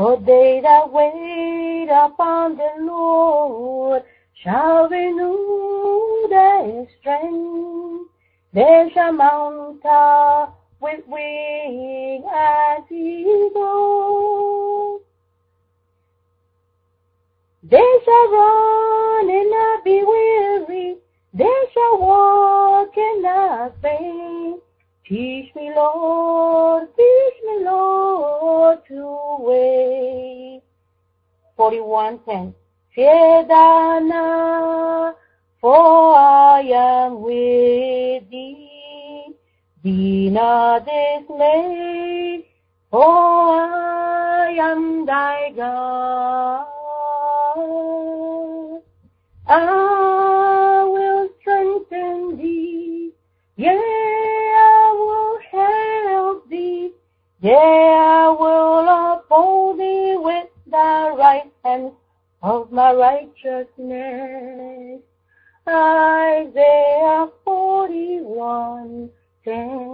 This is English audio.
For they that wait upon the Lord shall renew their strength. They shall mount up with wings as eagles. They shall run and not be weary. They shall walk and not faint. Teach me, Lord, to wait. 41:10. Fear thou not, for I am with thee. Be not dismayed, for I am thy God. I will strengthen thee, yea, I will help thee, yea, I will uphold thee with thy right hand of my righteousness. Isaiah 41:10.